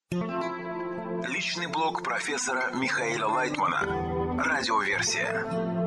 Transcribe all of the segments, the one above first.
Личный блог профессора Михаила Лайтмана. Радиоверсия.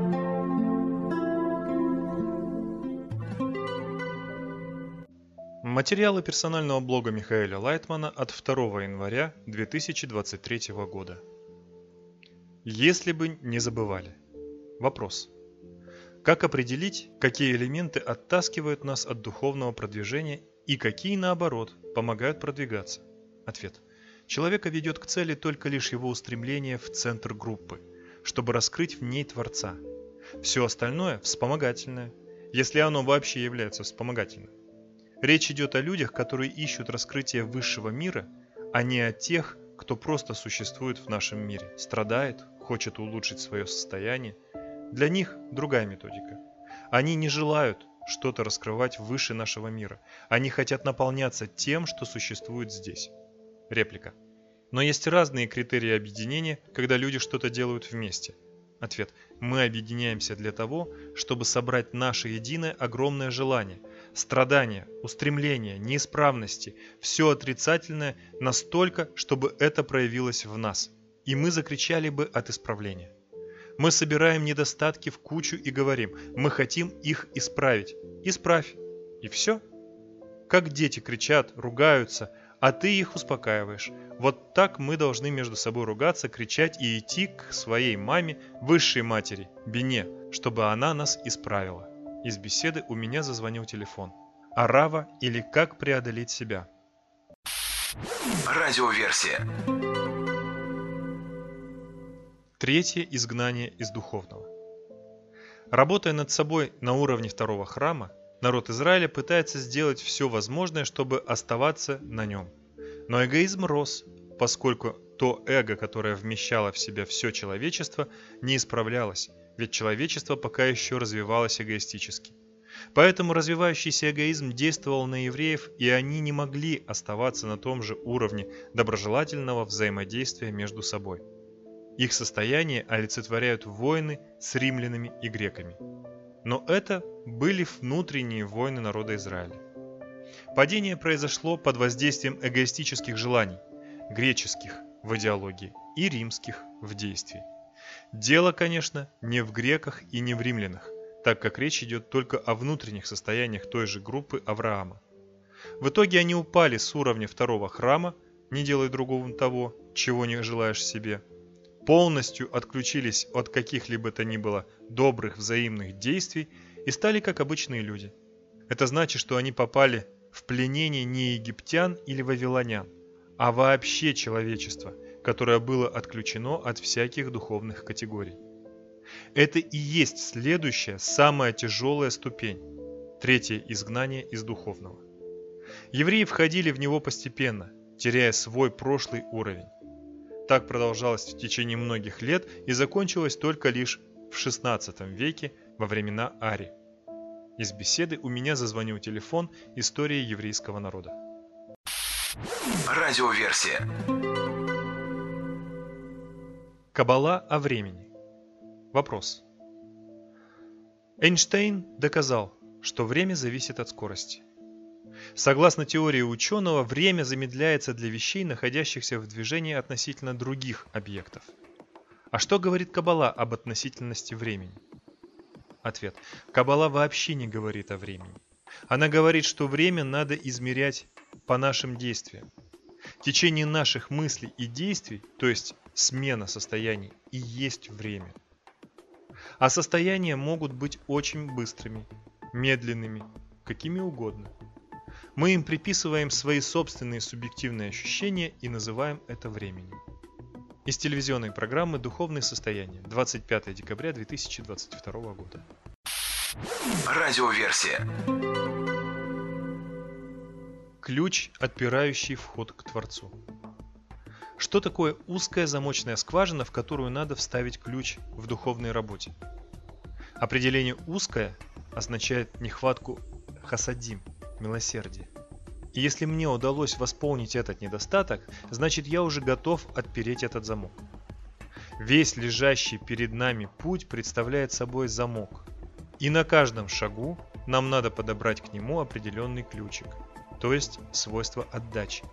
Материалы персонального блога Михаила Лайтмана от 2 января 2023 года. Если бы не забывали. Вопрос. Как определить, какие элементы оттаскивают нас от духовного продвижения и какие, наоборот, помогают продвигаться? Ответ. Человека ведет к цели только лишь его устремление в центр группы, чтобы раскрыть в ней Творца. Все остальное вспомогательное, если оно вообще является вспомогательным. Речь идет о людях, которые ищут раскрытие высшего мира, а не о тех, кто просто существует в нашем мире, страдает, хочет улучшить свое состояние. Для них другая методика. Они не желают что-то раскрывать выше нашего мира. Они хотят наполняться тем, что существует здесь. Реплика. Но есть разные критерии объединения, когда люди что-то делают вместе. Ответ. Мы объединяемся для того, чтобы собрать наше единое огромное желание, страдания, устремления, неисправности, все отрицательное настолько, чтобы это проявилось в нас, и мы закричали бы от исправления. Мы собираем недостатки в кучу и говорим, мы хотим их исправить. Исправь. И все. Как дети кричат, ругаются, а ты их успокаиваешь. Вот так мы должны между собой ругаться, кричать и идти к своей маме, высшей матери, Бине, чтобы она нас исправила. Из беседы у меня зазвонил телефон. Арава или как преодолеть себя. Радиоверсия. Третье изгнание из духовного. Работая над собой на уровне второго храма, народ Израиля пытается сделать все возможное, чтобы оставаться на нем. Но эгоизм рос, поскольку то эго, которое вмещало в себя все человечество, не исправлялось, ведь человечество пока еще развивалось эгоистически. Поэтому развивающийся эгоизм действовал на евреев, и они не могли оставаться на том же уровне доброжелательного взаимодействия между собой. Их состояние олицетворяют войны с римлянами и греками. Но это были внутренние войны народа Израиля. Падение произошло под воздействием эгоистических желаний, греческих в идеологии и римских в действии. Дело, конечно, не в греках и не в римлянах, так как речь идет только о внутренних состояниях той же группы Авраама. В итоге они упали с уровня второго храма, не делай другому того, чего не желаешь себе, полностью отключились от каких-либо то ни было добрых взаимных действий и стали как обычные люди. Это значит, что они попали в пленение не египтян или вавилонян, а вообще человечества, которое было отключено от всяких духовных категорий. Это и есть следующая, самая тяжелая ступень, третье изгнание из духовного. Евреи входили в него постепенно, теряя свой прошлый уровень. Так продолжалось в течение многих лет и закончилось только лишь в XVI веке во времена Ари. Из беседы у меня зазвонил телефон «История еврейского народа». Радиоверсия. Каббала о времени. Вопрос. Эйнштейн доказал, что время зависит от скорости. Согласно теории ученого, время замедляется для вещей, находящихся в движении относительно других объектов. А что говорит Каббала об относительности времени? Ответ. Каббала вообще не говорит о времени. Она говорит, что время надо измерять по нашим действиям. Течение наших мыслей и действий, то есть смена состояний, и есть время. А состояния могут быть очень быстрыми, медленными, какими угодно. Мы им приписываем свои собственные субъективные ощущения и называем это временем. Из телевизионной программы «Духовные состояния», 25 декабря 2022 года. Радиоверсия. Ключ, отпирающий вход к Творцу. Что такое узкая замочная скважина, в которую надо вставить ключ в духовной работе? Определение «узкая» означает нехватку хасадим, милосердия. И если мне удалось восполнить этот недостаток, значит я уже готов отпереть этот замок. Весь лежащий перед нами путь представляет собой замок. И на каждом шагу нам надо подобрать к нему определенный ключик, то есть свойство отдачи.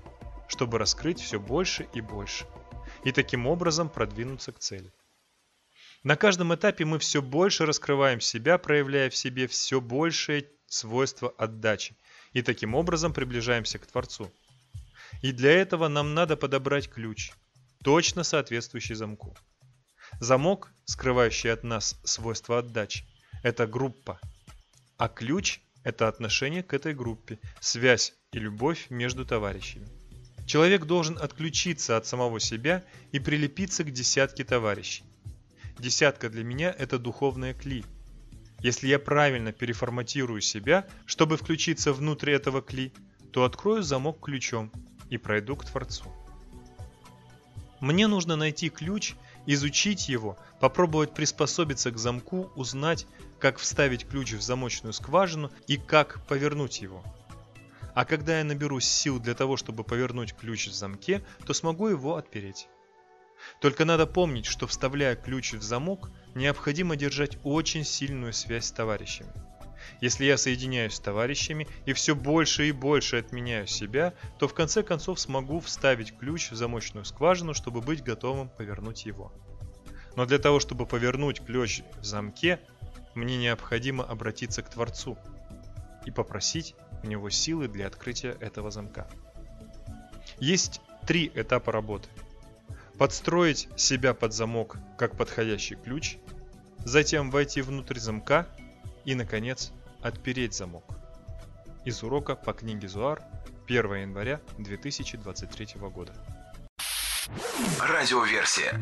чтобы раскрыть все больше и больше, и таким образом продвинуться к цели. На каждом этапе мы все больше раскрываем себя, проявляя в себе все большее свойство отдачи, и таким образом приближаемся к Творцу. И для этого нам надо подобрать ключ, точно соответствующий замку. Замок, скрывающий от нас свойство отдачи, это группа, а ключ – это отношение к этой группе, связь и любовь между товарищами. Человек должен отключиться от самого себя и прилепиться к десятке товарищей. Десятка для меня – это духовная кли. Если я правильно переформатирую себя, чтобы включиться внутрь этого кли, то открою замок ключом и пройду к Творцу. Мне нужно найти ключ, изучить его, попробовать приспособиться к замку, узнать, как вставить ключ в замочную скважину и как повернуть его. А когда я наберусь сил для того, чтобы повернуть ключ в замке, то смогу его отпереть. Только надо помнить, что вставляя ключ в замок, необходимо держать очень сильную связь с товарищами. Если я соединяюсь с товарищами и все больше и больше отменяю себя, то в конце концов смогу вставить ключ в замочную скважину, чтобы быть готовым повернуть его. Но для того, чтобы повернуть ключ в замке, мне необходимо обратиться к Творцу и попросить у него силы для открытия этого замка. Есть 3 этапа работы. Подстроить себя под замок как подходящий ключ, затем войти внутрь замка и, наконец, отпереть замок. Из урока по книге Зоар 1 января 2023 года. Радиоверсия.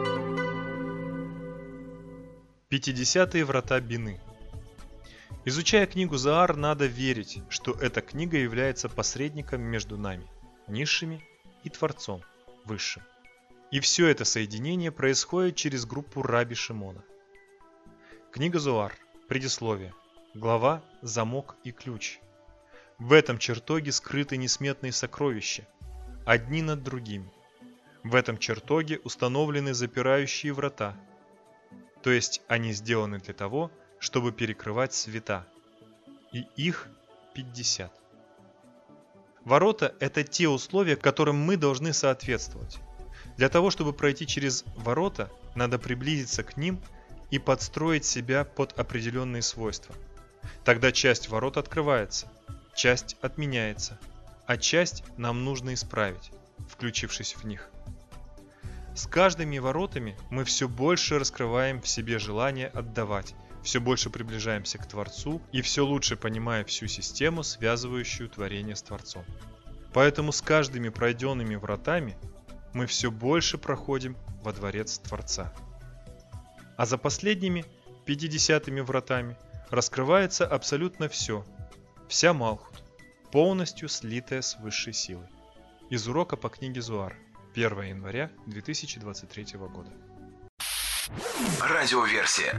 50-е врата Бины. Изучая книгу Зоар, надо верить, что эта книга является посредником между нами, низшими, и Творцом, высшим. И все это соединение происходит через группу Раби Шимона. Книга Зоар. Предисловие. Глава «Замок и ключ». В этом чертоге скрыты несметные сокровища, одни над другими. В этом чертоге установлены запирающие врата, то есть они сделаны для того, чтобы перекрывать света, и их 50. Ворота – это те условия, которым мы должны соответствовать. Для того, чтобы пройти через ворота, надо приблизиться к ним и подстроить себя под определенные свойства. Тогда часть ворот открывается, часть отменяется, а часть нам нужно исправить, включившись в них. С каждыми воротами мы все больше раскрываем в себе желание отдавать, все больше приближаемся к Творцу и все лучше понимая всю систему, связывающую творение с Творцом. Поэтому с каждыми пройденными вратами мы все больше проходим во дворец Творца. А за последними 50-ми вратами раскрывается абсолютно все, вся Малхут, полностью слитая с высшей силой. Из урока по книге Зоар 1 января 2023 года. Радиоверсия.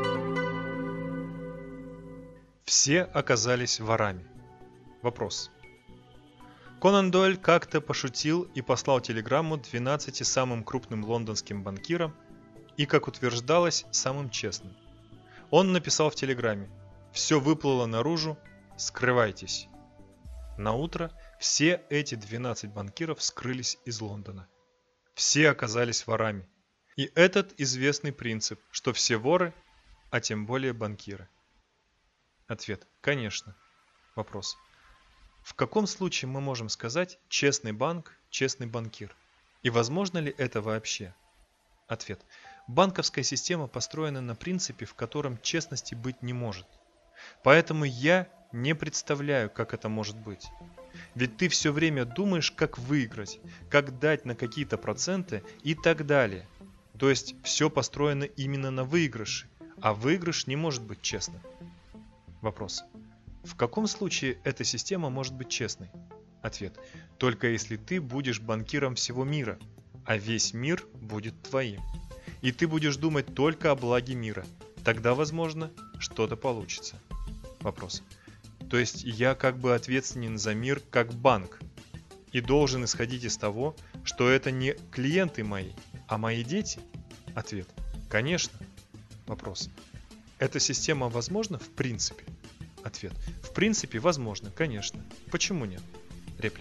Все оказались ворами. Вопрос. Конан Дойль как-то пошутил и послал телеграмму 12 самым крупным лондонским банкирам и, как утверждалось, самым честным. Он написал в телеграмме: «Все выплыло наружу, скрывайтесь». Наутро все эти 12 банкиров скрылись из Лондона. Все оказались ворами. И этот известный принцип, что все воры, а тем более банкиры. Ответ: конечно. Вопрос. В каком случае мы можем сказать «честный банк, честный банкир»? И возможно ли это вообще? Ответ. Банковская система построена на принципе, в котором честности быть не может. Поэтому я не представляю, как это может быть. Ведь ты все время думаешь, как выиграть, как дать на какие-то проценты и так далее. То есть все построено именно на выигрыше, а выигрыш не может быть честным. Вопрос. В каком случае эта система может быть честной? Ответ. Только если ты будешь банкиром всего мира, а весь мир будет твоим. И ты будешь думать только о благе мира. Тогда, возможно, что-то получится. Вопрос. То есть я как бы ответственен за мир как банк и должен исходить из того, что это не клиенты мои, а мои дети? Ответ. Конечно. Вопрос. Эта система возможна в принципе? Ответ. В принципе возможно, конечно. Почему нет? Реплика.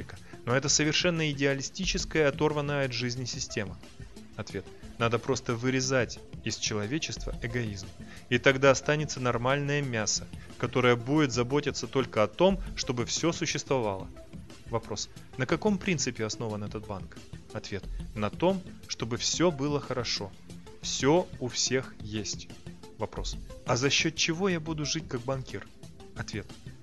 Но это совершенно идеалистическая, оторванная от жизни система. Ответ. Надо просто вырезать из человечества эгоизм. И тогда останется нормальное мясо, которое будет заботиться только о том, чтобы все существовало. Вопрос. На каком принципе основан этот банк? Ответ. На том, чтобы все было хорошо. Все у всех есть. Вопрос. А за счет чего я буду жить как банкир? Ответ.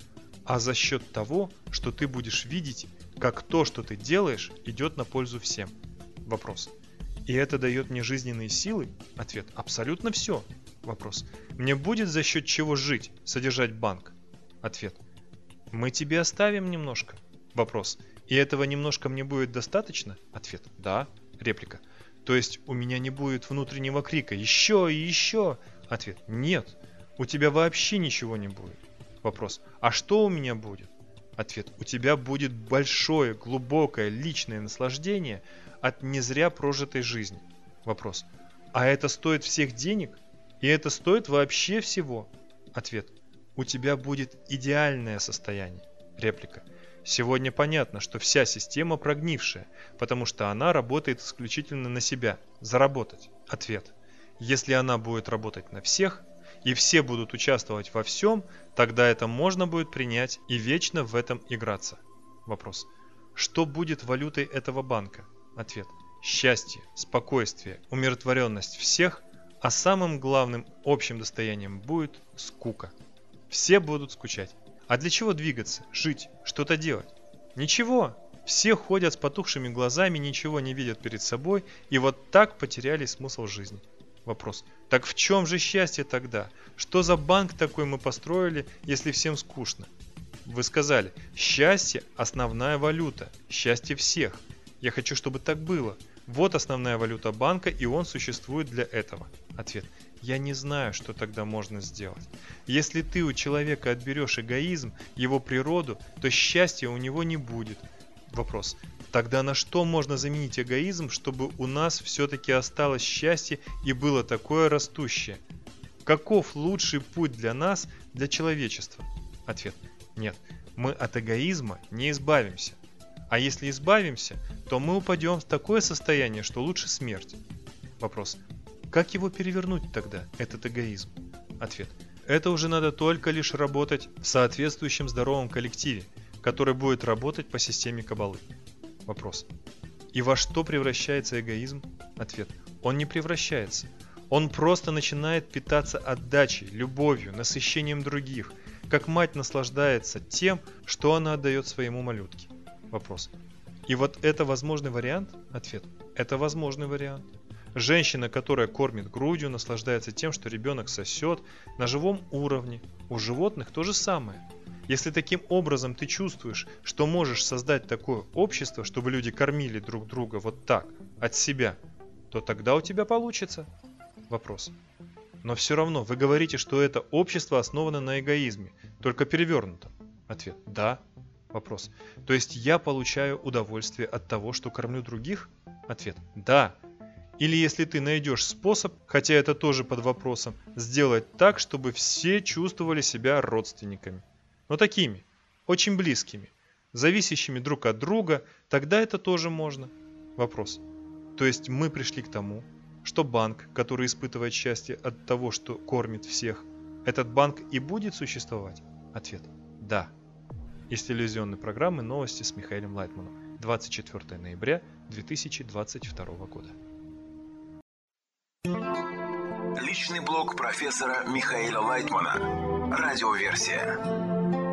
А за счет того, что ты будешь видеть, как то, что ты делаешь, идет на пользу всем. Вопрос. И это дает мне жизненные силы? Ответ. Абсолютно все. Вопрос. Мне будет за счет чего жить, содержать банк? Ответ. Мы тебе оставим немножко. Вопрос. И этого немножко мне будет достаточно? Ответ. Да. Реплика. То есть у меня не будет внутреннего крика «Еще и еще!» Ответ. Нет. У тебя вообще ничего не будет. Вопрос. А что у меня будет? Ответ. У тебя будет большое, глубокое личное наслаждение от не зря прожитой жизни. Вопрос. А это стоит всех денег? И это стоит вообще всего? Ответ. У тебя будет идеальное состояние. Реплика. Сегодня понятно, что вся система прогнившая, потому что она работает исключительно на себя. Заработать. Ответ. Если она будет работать на всех, и все будут участвовать во всем, тогда это можно будет принять и вечно в этом играться. Вопрос. Что будет валютой этого банка? Ответ. Счастье, спокойствие, умиротворенность всех, а самым главным общим достоянием будет скука. Все будут скучать. А для чего двигаться, жить, что-то делать? Ничего. Все ходят с потухшими глазами, ничего не видят перед собой и вот так потеряли смысл жизни. Вопрос. Так в чем же счастье тогда? Что за банк такой мы построили, если всем скучно? Вы сказали, счастье – основная валюта, счастье всех. Я хочу, чтобы так было. Вот основная валюта банка, и он существует для этого. Ответ. Я не знаю, что тогда можно сделать. Если ты у человека отберешь эгоизм, его природу, то счастья у него не будет. Вопрос. Тогда на что можно заменить эгоизм, чтобы у нас все-таки осталось счастье и было такое растущее? Каков лучший путь для нас, для человечества? Ответ. Нет, мы от эгоизма не избавимся. А если избавимся, то мы упадем в такое состояние, что лучше смерть. Вопрос. Как его перевернуть тогда, этот эгоизм? Ответ. Это уже надо только лишь работать в соответствующем здоровом коллективе, который будет работать по системе Каббалы. Вопрос. И во что превращается эгоизм? Ответ. Он не превращается. Он просто начинает питаться отдачей, любовью, насыщением других, как мать наслаждается тем, что она отдает своему малютке. Вопрос. И вот это возможный вариант? Ответ. Это возможный вариант. Женщина, которая кормит грудью, наслаждается тем, что ребенок сосет на живом уровне. У животных то же самое. Если таким образом ты чувствуешь, что можешь создать такое общество, чтобы люди кормили друг друга вот так, от себя, то тогда у тебя получится. Вопрос. Но все равно вы говорите, что это общество основано на эгоизме, только перевернуто. Ответ. Да. Вопрос. То есть я получаю удовольствие от того, что кормлю других? Ответ. Да. Или если ты найдешь способ, хотя это тоже под вопросом, сделать так, чтобы все чувствовали себя родственниками. Но такими, очень близкими, зависящими друг от друга, тогда это тоже можно. Вопрос. То есть мы пришли к тому, что банк, который испытывает счастье от того, что кормит всех, этот банк и будет существовать? Ответ. Да. Из телевизионной программы «Новости» с Михаилом Лайтманом. 24 ноября 2022 года. Личный блог профессора Михаила Лайтмана. Радиоверсия.